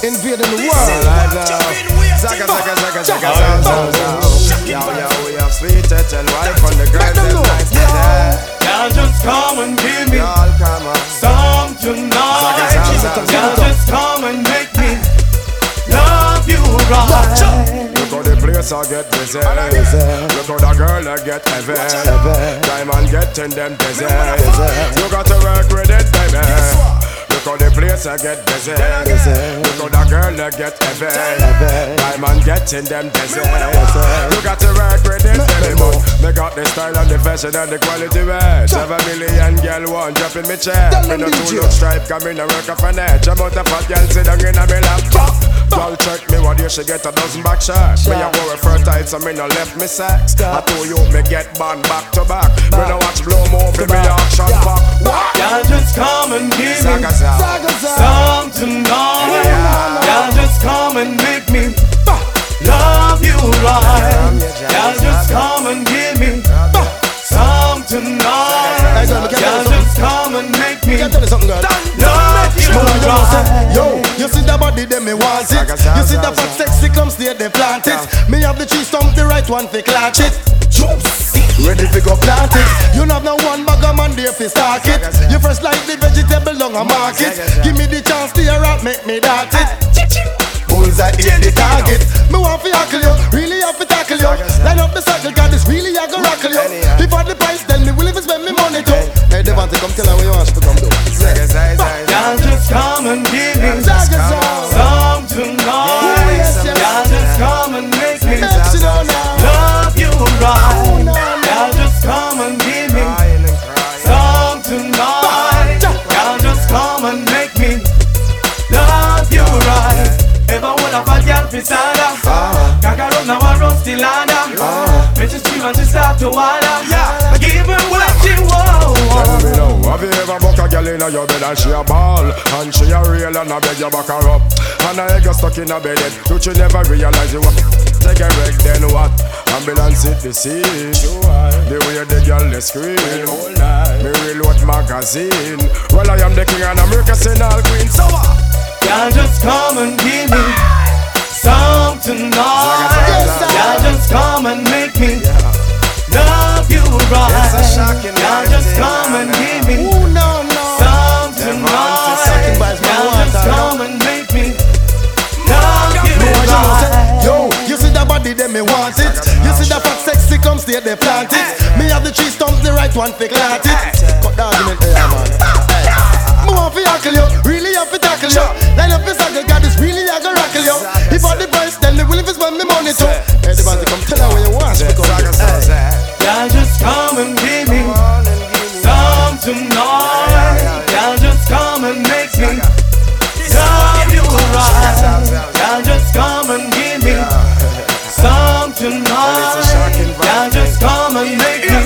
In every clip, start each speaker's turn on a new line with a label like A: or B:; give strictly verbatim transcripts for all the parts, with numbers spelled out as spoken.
A: invading the world.
B: Zaga, zaga, zaga, zaga, zaga. Yo, yo, we have sweet and wife on the girls and nice today.
C: Y'all just come and give me
B: Y'all come on.
C: some tonight. Y'all just come and make me love you right.
B: Look how the place I get busy. Look how the girl I get heavy. Diamond getting them busy. You got to work with it, baby. Look how the place I get busy. Look how the girl I get heavy. Diamond getting them busy. You got to work with it, baby. Me got the style and the fashion and the quality wear. Seven million girl one drop in me chair. Me no two look stripe, come in a work of an edge. I'm out of fat girl sit down in a me lap. Girl check me what you should get a dozen back shots. Me a go fertile so me no left me sex. I told you me get band back to back. Me no watch blow movie me action back.
C: Y'all just come and give me some tonight. Y'all just come and make me love you right. Y'all just come and give me some tonight. Y'all just come and make me love you right.
A: Yo, you see the body, then me want it. You see the fat sexy come stay, they plant it. Me have the cheese stump, the right one fi clutch it. Ready fi go plant it. You not no one bag of man there fi stock it. You fresh like the vegetable on a market. Give me the chance to hear out, make me dart it. Bullseye hit the target. Me want fi hackle you, really have to tackle you. Line up the circle, got this really I go rockle you. If I the price, tell me will if spend me money too. Hey, Devante, come tell her what you want to come do.
C: Y'all just come and give me some tonight. Y'all just come and make me love you right. Y'all just come and give me some tonight. Y'all just come and make me love you right. Ever wanna fat girl beside her? Kakarot now a rusty ladder. Make she scream and she start to water. Give her what she want.
B: Tell me now, have you ever buck a girl in your bed and she a ball? And she a real and I beg you back her up. And I get stuck in a bed, don't you never realize you what? Take a wreck, then what? Ambulance hit the scene. The way the girl they scream. Me reload magazine. Well I am the king and America saying all queen. So what?
C: Y'all just come and give me some tonight. Y'all just come and make me love you right. Y'all just come and give me some tonight. Y'all just come and make me love you right.
A: Yo, you see the body, then me want it. You see the fat sexy come stay, they plant it. Me have the cheese stump, the right one fi clat it. Cut the argument there, man. Me want fi hackle you, really have to tackle you. Line up this circle, got this really I go rockle you. If I the price, tell me will if spend me money too. Hey, the band come tell her what you want.
C: Y'all just come and give me some tonight. Y'all just come and make me love you right. Y'all just come and give me some tonight. Y'all just come and make me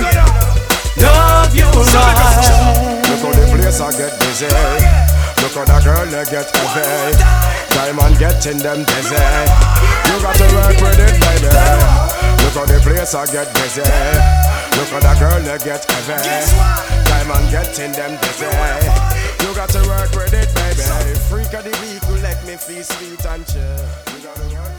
C: love you right.
B: Look how the place I get busy. Look how the girl they get heavy. Diamond getting them busy. You got to work with it, baby. Look how the place I get busy. Look how the girl they get heavy. Diamond getting them busy. You got to work with it, baby. Freak of the week, you let me feel sweet and chill. You gotta work